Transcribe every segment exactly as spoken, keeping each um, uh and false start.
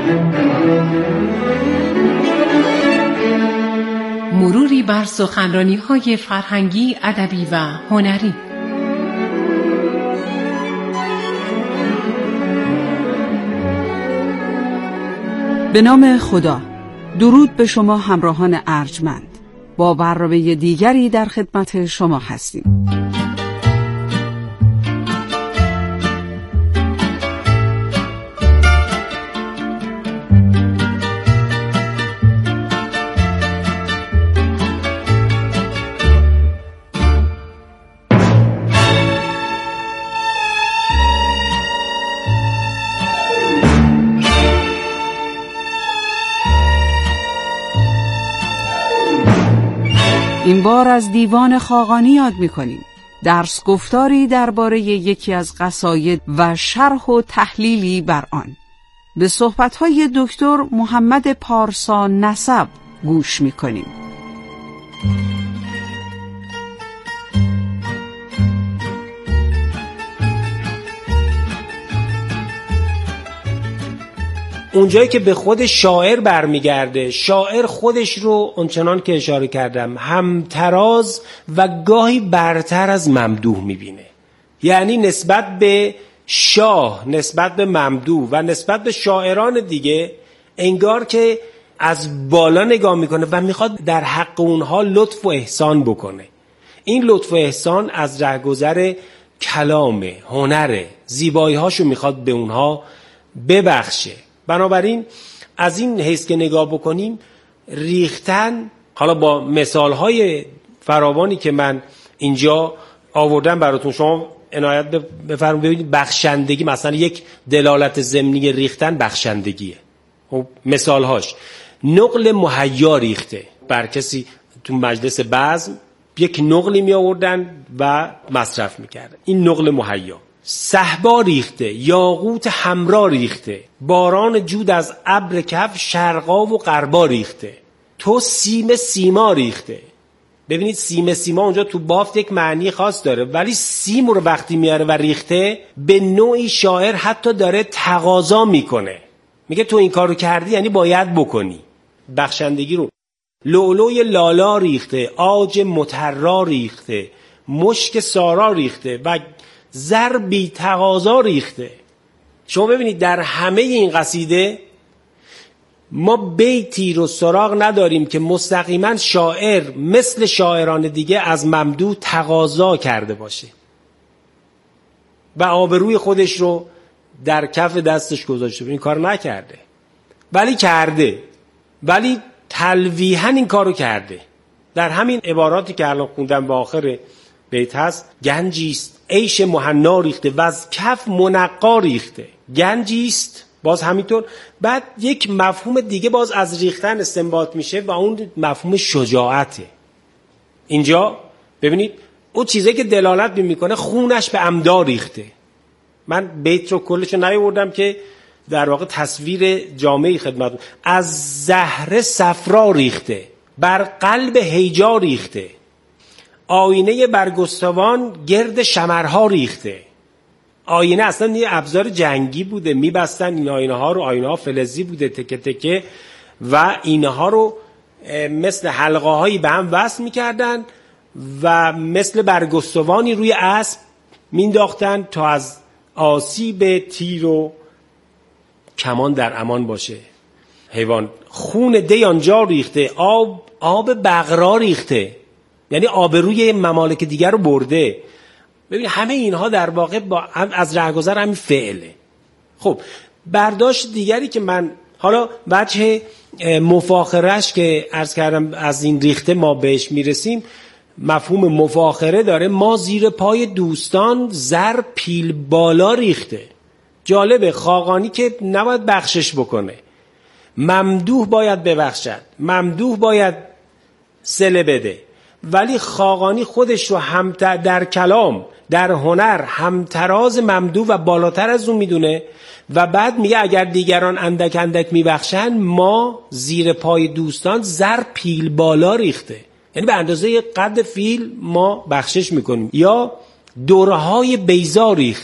مروری بر سخنرانی‌های فرهنگی، ادبی و هنری. به نام خدا. درود به شما همراهان ارجمند. با برنامه دیگری در خدمت شما هستیم. این بار از دیوان خاقانی یاد می‌کنیم. درس گفتاری درباره یکی از قصاید و شرح و تحلیلی بر آن. به صحبت‌های دکتر محمد پارسا نسب گوش می‌کنیم. اونجایی که به خود شاعر برمیگرده، شاعر خودش رو اونچنان که اشاره کردم همتراز و گاهی برتر از ممدوح میبینه. یعنی نسبت به شاه، نسبت به ممدوح و نسبت به شاعران دیگه انگار که از بالا نگاه میکنه و میخواد در حق اونها لطف و احسان بکنه. این لطف و احسان از رهگذر کلام، هنر، زیبایی هاشو میخواد به اونها ببخشه. بنابراین از این حیث که نگاه بکنیم، ریختن، حالا با مثالهای فراوانی که من اینجا آوردم براتون، شما عنایت بفرمایید ببینید. بخشندگی مثلا یک دلالت ضمنی ریختن بخشندگیه. خب مثالهاش: نقل مهیا ریخته. بر کسی تو مجلس بزم یک نقلی می آوردن و مصرف میکردن، این نقل مهیا. صحبا ریخته، یاقوت حمرا ریخته، باران جود از ابر کف شرقا و غربا ریخته، تو سیم سیما ریخته. ببینید سیم سیما اونجا تو بافت یک معنی خاص داره، ولی سیم رو وقتی میاره و ریخته، به نوعی شاعر حتی داره تقاضا میکنه، میگه تو این کارو کردی یعنی باید بکنی. بخشندگی رو. لؤلؤی لالا ریخته، عاج مطرا ریخته، مشک سارا ریخته و زر بی تقاضا ریخته. شما ببینید در همه این قصیده ما بیتی رو سراغ نداریم که مستقیما شاعر مثل شاعران دیگه از ممدوح تقاضا کرده باشه و آبروی خودش رو در کف دستش گذاشته. این کار نکرده، ولی کرده، ولی تلویحاً این کارو کرده. در همین عباراتی که الان خوندم به آخر بیت هست: گنجیست عیش مهنا ریخته و از کف منقا ریخته. گنجیست، باز همینطور. بعد یک مفهوم دیگه باز از ریختن استنباط میشه و اون مفهوم شجاعته. اینجا ببینید اون چیزی که دلالت میکنه خونش به عمدا ریخته. من بیت رو کلش رو نیاوردم که در واقع تصویر جامعی خدمت. از زهره صفرا ریخته، بر قلب هیجا ریخته، آینه برگستوان گرد شمرها ریخته. آینه اصلا یه ابزار جنگی بوده، میبستن این آینه ها رو، آینه ها فلزی بوده تکه تکه و اینها رو مثل حلقه هایی به هم وصل میکردن و مثل برگستوانی روی اسب مینداختن تا از آسیب تیر و کمان در امان باشه حیوان. خون دی آنجا ریخته، آب آب بغرا ریخته، یعنی آبروی ممالک دیگر رو برده. ببین همه اینها در واقع با از رهگذر همین فعله. خب برداشت دیگری که من حالا وجه مفاخرهش که عرض کردم از این ریخته ما بهش میرسیم، مفهوم مفاخره داره. ما زیر پای دوستان زر پیل بالا ریخته. جالبه، خاقانی که نباید بخشش بکنه، ممدوح باید ببخشد، ممدوح باید صله بده، ولی خاقانی خودش رو هم در کلام، در هنر همتراز ممدوح و بالاتر از اون میدونه و بعد میگه اگر دیگران اندک اندک میبخشن، ما زیر پای دوستان زر پیل بالا ریخته، یعنی به اندازه قد فیل ما بخشش میکنیم. یا دورهای بیضا ریخته،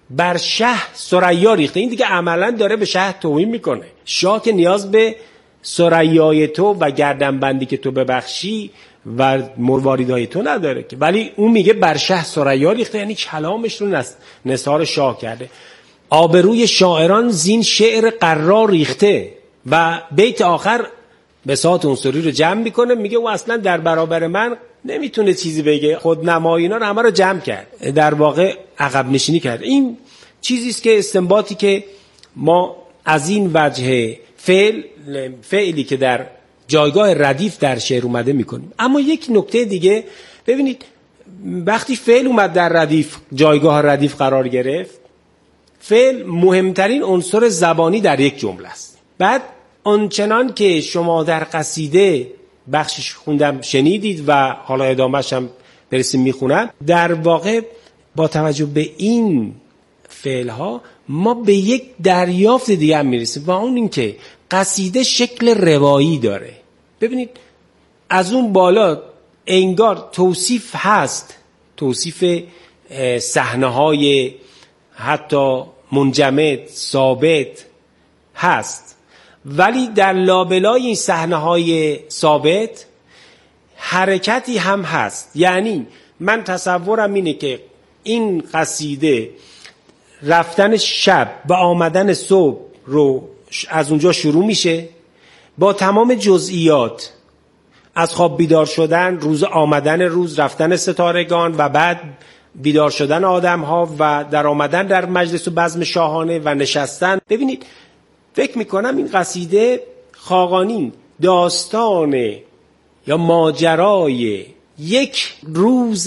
بر شه ثریا ریخته. این دیگه عملا داره به شه توهین میکنه. شاه که نیاز به ثریای تو و گردنبندی که تو ببخشی و مرواریدهای تو نداره که، ولی اون میگه بر شه ثریا ریخته، یعنی کلامش رو نثار شاه کرده. آبروی شاعران زین شعر قرار ریخته. و بیت آخر بساط عنصری رو جمع میکنه، میگه او اصلا در برابر من نمیتونه چیزی بگه، خود نمایینا رو همه رو جمع کرد، در واقع عقب نشینی کرد. این چیزی است که استنباطی که ما از این وجه فعل فعلی که در جایگاه ردیف در شعر اومده میکنیم. اما یک نکته دیگه ببینید، وقتی فعل اومد در ردیف، جایگاه ردیف قرار گرفت، فعل مهمترین عنصر زبانی در یک جمله است. بعد آنچنان که شما در قصیده بخشش خوندم شنیدید و حالا ادامه‌اش هم برسیم میخونم، در واقع با توجه به این فعلها ما به یک دریافت دیگه هم میرسیم و اون این که قصیده شکل روایی داره. ببینید از اون بالا انگار توصیف هست، توصیف صحنه‌های حتی منجمد ثابت هست، ولی در لابلای این صحنه‌های ثابت حرکتی هم هست. یعنی من تصورم اینه که این قصیده رفتن شب و آمدن صبح رو از اونجا شروع میشه با تمام جزئیات، از خواب بیدار شدن، روز آمدن روز، رفتن ستارگان و بعد بیدار شدن آدم ها و در آمدن در مجلس و بزم شاهانه و نشستن. ببینید فکر میکنم این قصیده خاقانی داستان یا ماجرای یک روز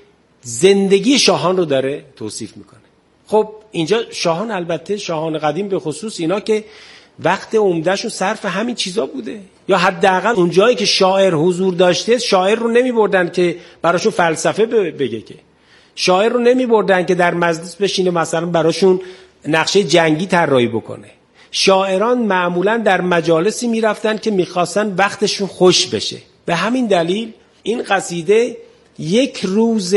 زندگی شاهان رو داره توصیف میکنه. خب اینجا شاهان، البته شاهان قدیم به خصوص، اینا که وقت عمدهشون صرف همین چیزا بوده، یا حداقل اون جایی که شاعر حضور داشته شاعر رو نمی بردن که براشون فلسفه بگه، که شاعر رو نمی بردن که در مجلس بشینه مثلا براشون نقشه جنگی طراحی بکنه. شاعران معمولا در مجالسی می رفتن که می خواستن وقتشون خوش بشه. به همین دلیل این قصیده یک روز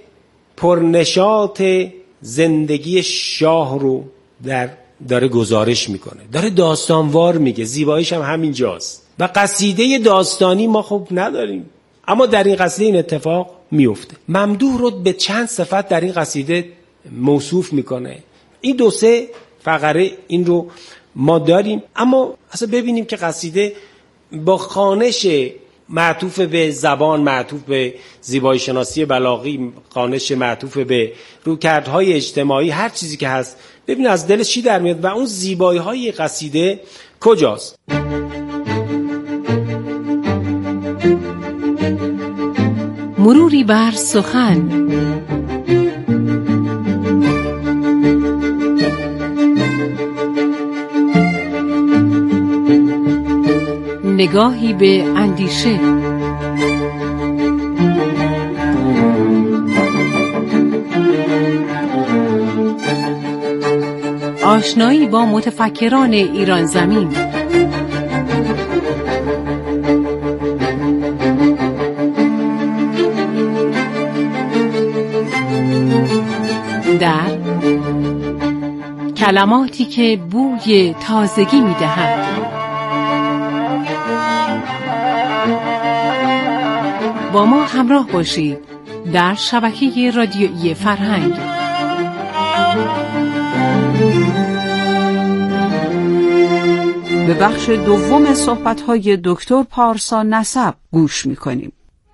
پرنشاط زندگی شاه رو در داره گزارش میکنه، داره داستانوار میگه. زیباییش هم همین جاست. و قصیده داستانی ما خب نداریم، اما در این قصیده این اتفاق میفته. ممدوح رو به چند صفت در این قصیده موصوف میکنه. این دو سه فقره این رو ما داریم، اما اصلا ببینیم که قصیده با خوانش معطوف به زبان، معطوف به زیبایی شناسی بلاغی، خوانش معطوف به رویکردهای اجتماعی، هر چیزی که هست، ببین از دلش چی در میاد و اون زیبایی های قصیده کجاست. مروری بر سخن. نگاهی به اندیشه. آشنایی با متفکران ایران زمین. در کلماتی که بوی تازگی می‌دهند. با ما همراه باشید در شبکه رادیویی فرهنگ. به بخش دوم صحبت‌های دکتر پارسا نسب گوش می‌کنیم.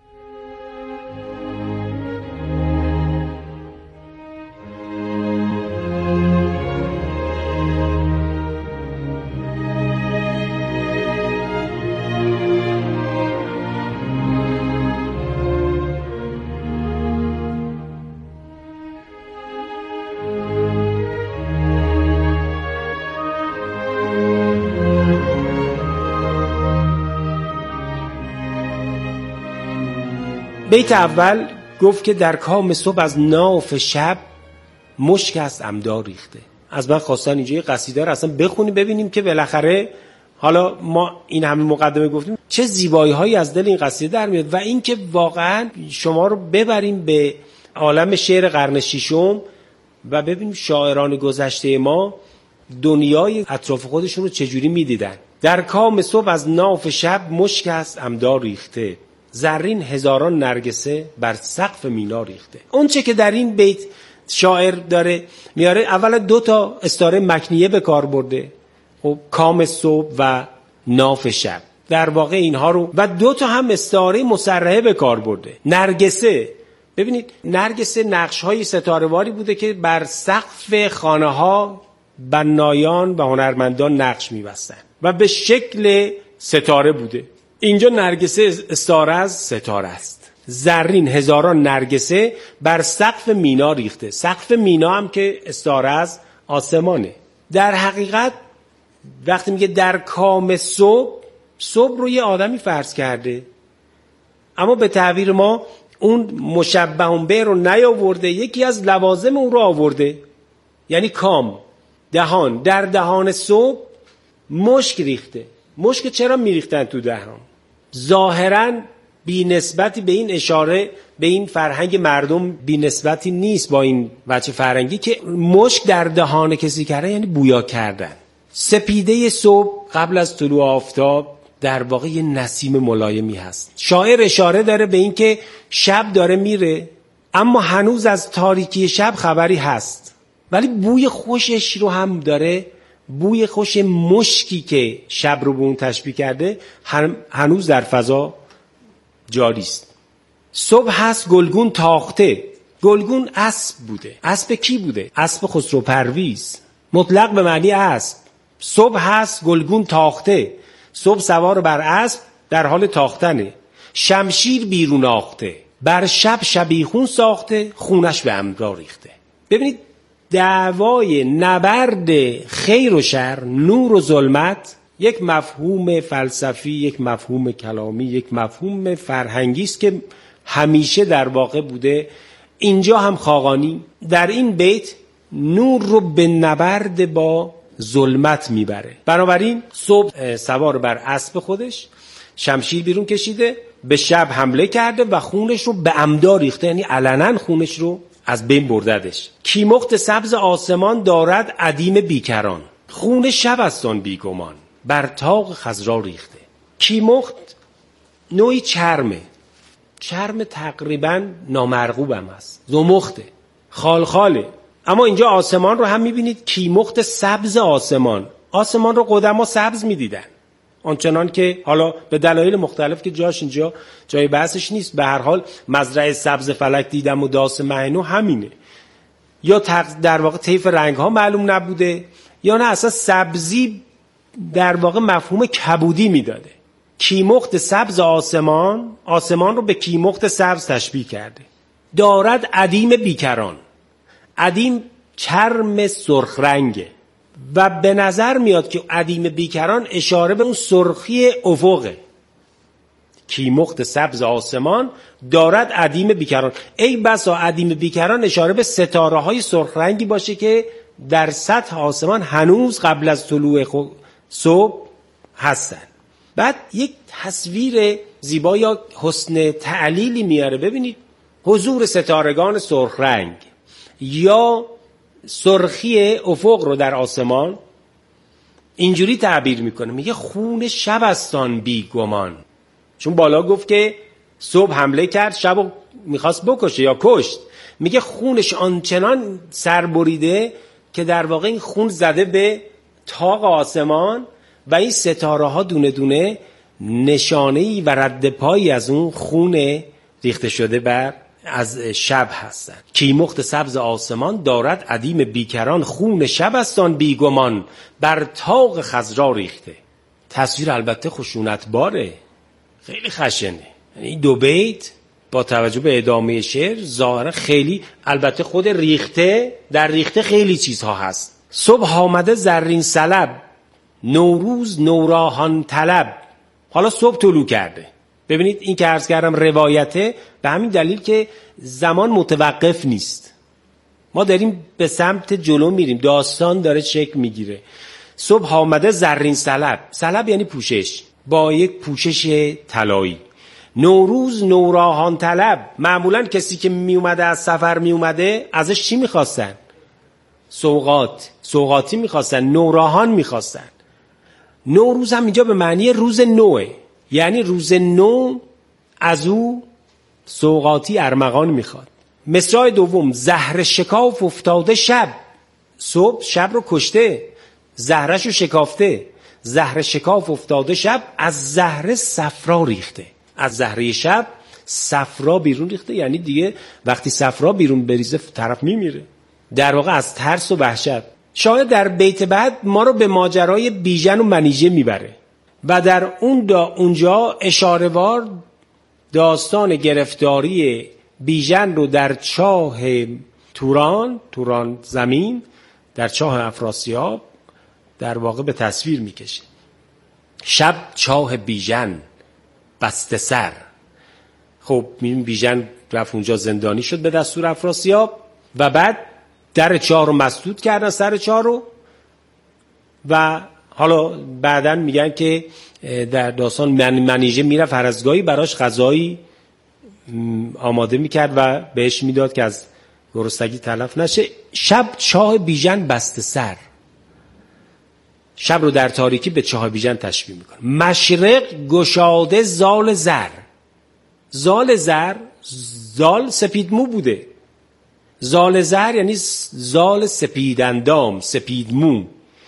بیت اول گفت که در کام صبح از ناف شب مشک از عمدا ریخته. از من خواستن اینجا یه قصیده رو اصلا بخونیم ببینیم که بالاخره حالا ما این همه مقدمه گفتیم چه زیبایی هایی از دل این قصیده در میاد و اینکه واقعا شما رو ببریم به عالم شعر قرن ششم و ببینیم شاعران گذشته ما دنیای اطراف خودشون رو چجوری میدیدن. در کام صبح از ناف شب مشک است عمدا ریخته، زرین هزاران نرگسه بر سقف مینا ریخته. اون چه که در این بیت شاعر داره میاره، اولا دو تا استعاره مکنیه به کار برده، خب کام صبح و ناف شب، در واقع اینها رو، و دو تا هم استعاره مسرحه به کار برده. نرگسه، ببینید نرگسه نقش‌های ستاره‌واری بوده که بر سقف خانه‌ها بنایان و هنرمندان نقش می‌بستن و به شکل ستاره بوده. اینجا نرگسه استعاره از ستاره است. زرین هزاران نرگسه بر سقف مینا ریخته. سقف مینا هم که استعاره از آسمانه. در حقیقت وقتی میگه در کام صبح، صبح رو یه آدمی فرض کرده، اما به تعبیر ما اون مشبه به رو نیاورده، یکی از لوازم اون رو آورده، یعنی کام، دهان. در دهان صبح مشک ریخته. مشک چرا میریختن تو دهان؟ ظاهراً بی نسبتی به این اشاره به این فرهنگ مردم بی نسبتی نیست با این بچه فرهنگی که مشک در دهان کسی کرده یعنی بویا کردن. سپیده صبح قبل از طلوع آفتاب در واقع یه نسیم ملایمی هست. شاعر اشاره داره به این که شب داره میره اما هنوز از تاریکی شب خبری هست، ولی بوی خوشش رو هم داره، بوی خوش مشکی که شب رو به اون تشبیه کرده هنوز در فضا جاری است. صبح هست گلگون تاخته. گلگون اسب بوده. اسب کی بوده؟ اسب خسرو پرویز، مطلق به معنی اسب. صبح هست گلگون تاخته. صبح سوار بر اسب در حال تاختنه. شمشیر بیرون آخته، بر شب شبیخون ساخته، خونش به عمدا ریخته. ببینید دعوای نبرد خیر و شر، نور و ظلمت، یک مفهوم فلسفی، یک مفهوم کلامی، یک مفهوم فرهنگی است که همیشه در واقع بوده. اینجا هم خاقانی در این بیت نور رو به نبرد با ظلمت میبره. بنابراین صبح سوار بر اسب خودش، شمشیر بیرون کشیده، به شب حمله کرده و خونش رو به عمدا ریخته، یعنی علنا خونش رو از بین برددش. کیمخت سبز آسمان دارد عدیم بیکران، خون شب است آن بیگمان، بر طاق خضرا ریخته. کیمخت نوعی چرمه، چرم تقریبا نامرغوب هم هست، زمخته، خالخاله. اما اینجا آسمان رو هم میبینید کیمخت سبز آسمان. آسمان رو قدما سبز میدیدن، آنچنان که حالا به دلایل مختلف که جاش اینجا جای بحثش نیست، به هر حال مزرعه سبز فلک دیدم و داس معنو همینه. یا در واقع طیف رنگ ها معلوم نبوده، یا نه اصلا سبزی در واقع مفهوم کبودی میداده. کیمخت سبز آسمان، آسمان رو به کیمخت سبز تشبیه کرده. دارد عدیم بیکران. عدیم چرم سرخ رنگه و به نظر میاد که عدیم بیکران اشاره به اون سرخی افقه. کیمخت سبز آسمان دارد عدیم بیکران. ای بسا عدیم بیکران اشاره به ستاره های سرخ رنگی باشه که در سطح آسمان هنوز قبل از طلوع صبح هستن. بعد یک تصویر زیبا یا حسن تعلیلی میاره. ببینید حضور ستارگان سرخ رنگ یا سرخی افق رو در آسمان اینجوری تعبیر میکنه، میگه خون شب استان بی گمان. چون بالا گفت که صبح حمله کرد، شب رو میخواست بکشه یا کشت، میگه خونش آنچنان سربریده که در واقع این خون زده به طاق آسمان و این ستاره ها دونه دونه نشانه‌ای و رد پایی از اون خون ریخته شده بر از شب هستن. کیمخت سبز آسمان دارد عدیم بیکران، خون شب استان بیگمان، بر طاق خضرا ریخته. تصویر البته خشونت باره، خیلی خشنه. این دو بیت با توجه به ادامه شعر ظاهرا خیلی، البته خود ریخته، در ریخته خیلی چیزها هست. صبح آمده زرین سلب، نوروز نوراهان طلب. حالا صبح طلوع کرده. ببینید این که عرض کردم روایته، به همین دلیل که زمان متوقف نیست، ما داریم به سمت جلو میریم، داستان داره شکل میگیره. صبح آمده زرین سلب، سلب یعنی پوشش، با یک پوشش طلایی. نوروز نوراهان طلب، معمولا کسی که میومده از سفر میومده ازش چی میخواستن؟ سوغات، سوغاتی میخواستن، نوراهان میخواستن. نوروز هم اینجا به معنی روز نوه، یعنی روز نو از او سوغاتی ارمغان میخواد. مصرع دوم، زهر شکاف افتاده شب. صبح شب رو کشته، زهرش رو شکافته. زهر شکاف افتاده شب، از زهر صفرا ریخته. از زهره شب صفرا بیرون ریخته، یعنی دیگه وقتی صفرا بیرون بریزه طرف میمیره. در واقع از ترس و وحشت. شاید در بیت بعد ما رو به ماجرای بیژن و منیژه میبره و در اون دا اونجا اشاره‌وار داستان گرفتاری بیژن رو در چاه توران، توران زمین، در چاه افراسیاب در واقع به تصویر میکشه. شب چاه بیژن بسته سر. خب میبین بیژن رفت اونجا زندانی شد به دستور افراسیاب و بعد در چاه رو مسدود کردن، سر چاه رو. و حالا بعدن میگن که در داستان من منیژه میرفت هر از گاهی براش غذایی آماده میکرد و بهش میداد که از گرسنگی تلف نشه. شب چاه بیژن بسته سر. شب رو در تاریکی به چاه بیژن تشبیه میکنه. مشرق گشاده زال زر. زال زر، زال سپید مو بوده. زال زر یعنی زال سپید اندام، سپید مو.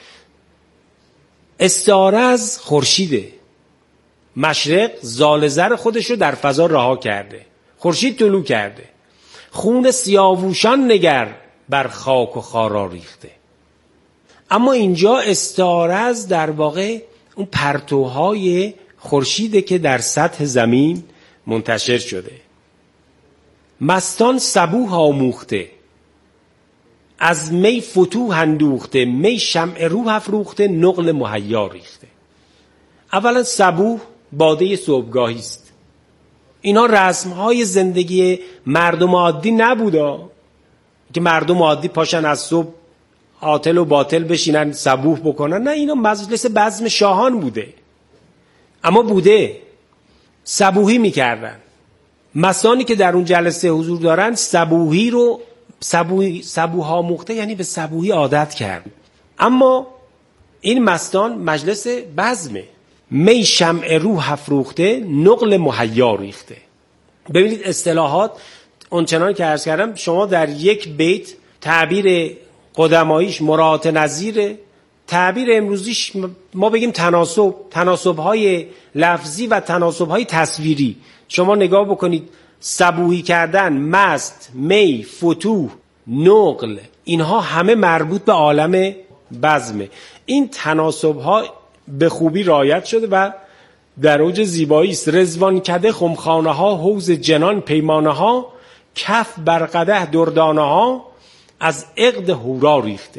استعاره از خورشیده. مشرق زال زر خودش رو در فضا رها کرده، خورشید طلوع کرده. خون سیاووشان نگر بر خاک و خارا ریخته. اما اینجا استعاره از در واقع اون پرتوهای خورشیده که در سطح زمین منتشر شده. مستان صبوح آموخته، از می فتوح اندوخته، می شمع روح افروخته، نقل مهیا ریخته. اولا صبوح باده صبحگاهی است. اینا رسم‌های زندگی مردم عادی نبودا که مردم عادی پاشن از صبح عاطل و باطل بشینن صبوح بکنن. نه، اینا مجلس بزم شاهان بوده. اما بوده صبوحی میکردن. مسانی که در اون جلسه حضور دارن صبوحی رو صبوحی صبوح آموخته، یعنی به صبوحی عادت کرد. اما این مستان مجلس بزمه. می شمع روح افروخته، نقل مهیا ریخته. ببینید اصطلاحات اونچنان که عرض کردم، شما در یک بیت تعبیر قدماییش مراعات نظیره، تعبیر امروزیش ما بگیم تناسب، تناسب‌های لفظی و تناسب‌های تصویری. شما نگاه بکنید، صبوحی کردن، مست، می، فتوح، نقل، اینها همه مربوط به عالم بزمه. این تناسب‌ها به خوبی رعایت شده و در اوج زیبایی است. رضوان کده خمخانه ها، حوض جنان پیمانه ها، کف بر قدح دردانه ها، از عقد هورا ریخته.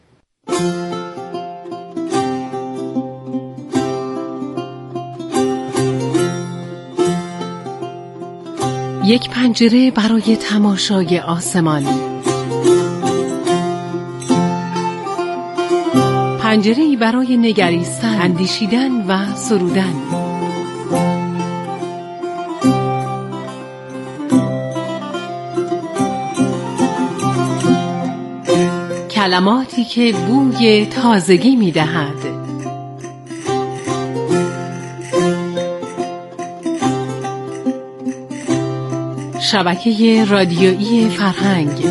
یک پنجره برای تماشای آسمان. پنجره‌ای برای نگریستن، اندیشیدن و سرودن. کلماتی که بوی تازگی می‌دهد. شبکه رادیویی فرهنگ.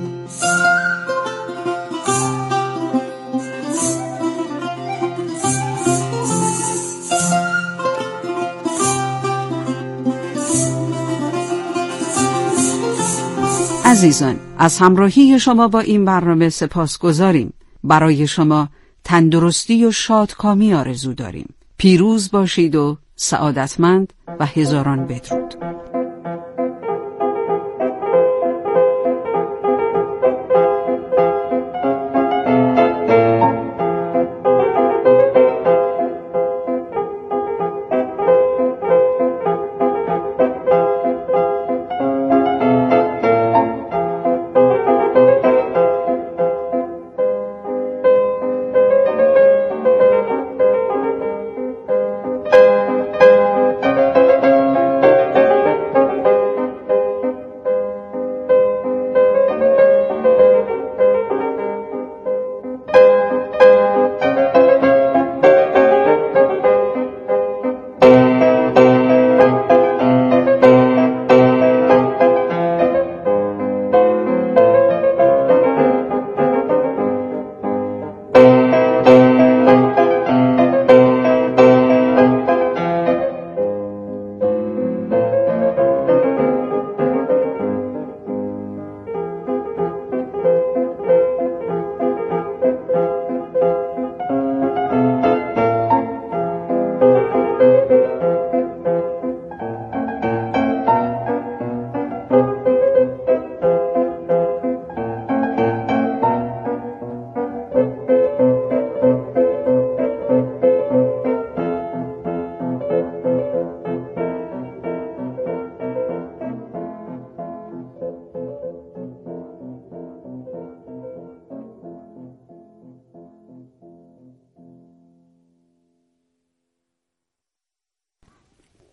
عزیزان، از همراهی شما با این برنامه سپاسگزاریم. برای شما تندرستی و شادکامی آرزو داریم. پیروز باشید و سعادتمند و هزاران بدرود.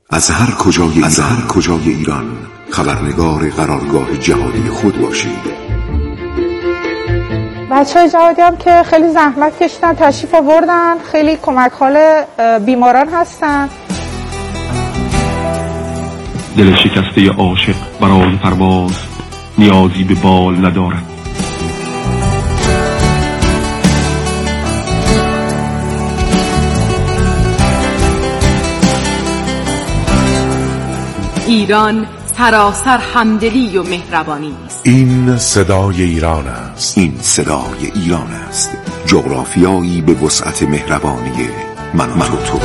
از هر کجای از هر کجای ایران خبرنگار قرارگاه جهادی خود باشید. بچه‌های جهادی هم که خیلی زحمت کشیدن، تشریف آوردن، خیلی کمک حال بیماران هستن. دل شکسته عاشق برای پرواز نیازی به بال ندارد. ایران سراسر همدلی و مهربانی است. این صدای ایران است. این صدای ایران است. جغرافیایی به وسعت مهربانی من و تو.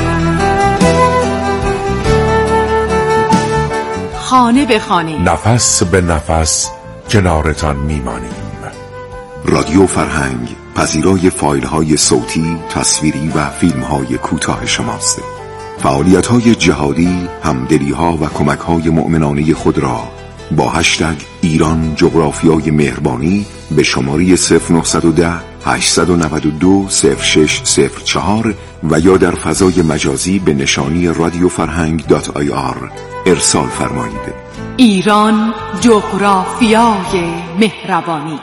خانه به خانه، نفس به نفس کنارتان میمانیم. رادیو فرهنگ پذیرای فایل های صوتی، تصویری و فیلم های کوتاه شماست. فعالیت های جهادی، همدلی ها و کمک های مؤمنانه خود را با هشتگ ایران جغرافیای مهربانی به شماره صفر نه یک صفر هشت نه دو صفر شش صفر چهار و یا در فضای مجازی به نشانی رادیو فرهنگ دات آی آر ارسال فرمایید. ایران جغرافیای مهربانی.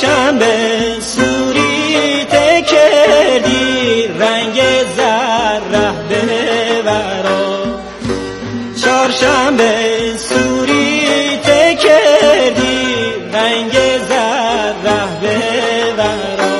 چهارشنبه سوری تکردی رنگ زره ببرا چهارشنبه سوری تکردی رنگ زره ببرا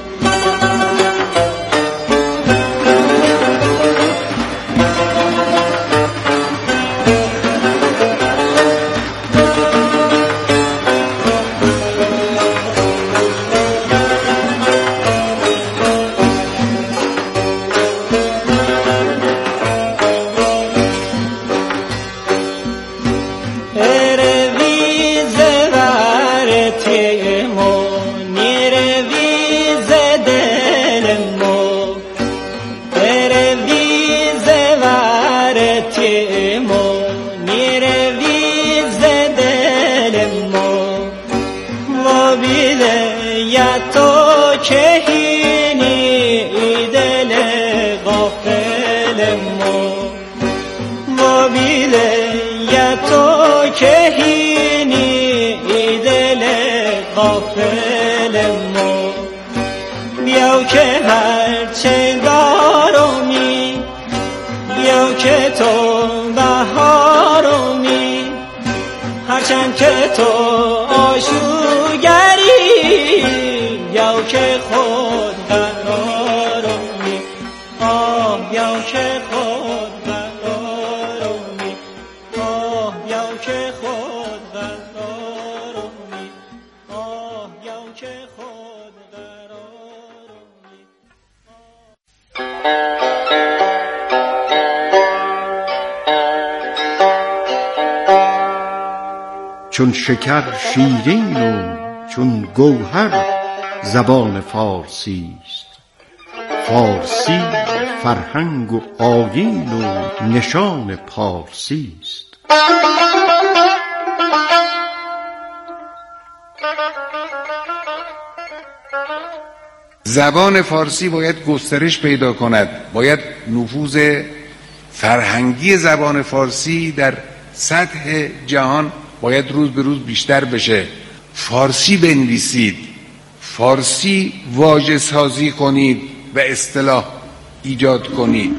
بیاو که هر چنگارومی بیاو که تو بهارومی هرچند که تو آشوگری بیاو که خود قرارومی آه بیاو که خود قرارومی آه بیاو که خود قرارومی آه بیاو که خود چون شکر شیرین و چون گوهر زبان فارسی است. فارسی فرهنگ و آیین و نشان پارسی است. زبان فارسی باید گسترش پیدا کند، باید نفوذ فرهنگی زبان فارسی در سطح جهان باید روز به روز بیشتر بشه. فارسی بنویسید، فارسی واژه سازی کنید و اصطلاح ایجاد کنید.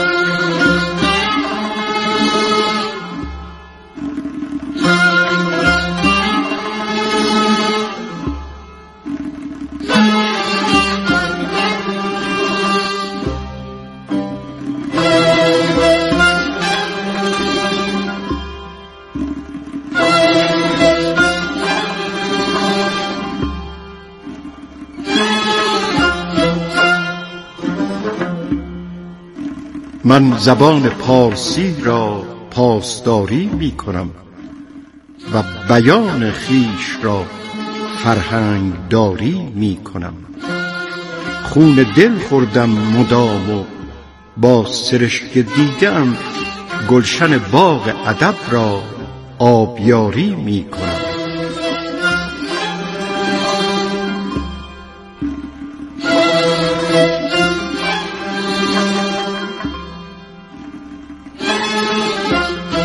من زبان پارسی را پاسداری می کنم و بیان خیش را فرهنگ داری می کنم. خون دل خوردم مدام و با سرشک دیدم گلشن باغ ادب را آبیاری می کنم.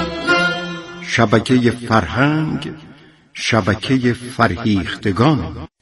شبکه فرهنگ، شبکه فرهیختگان.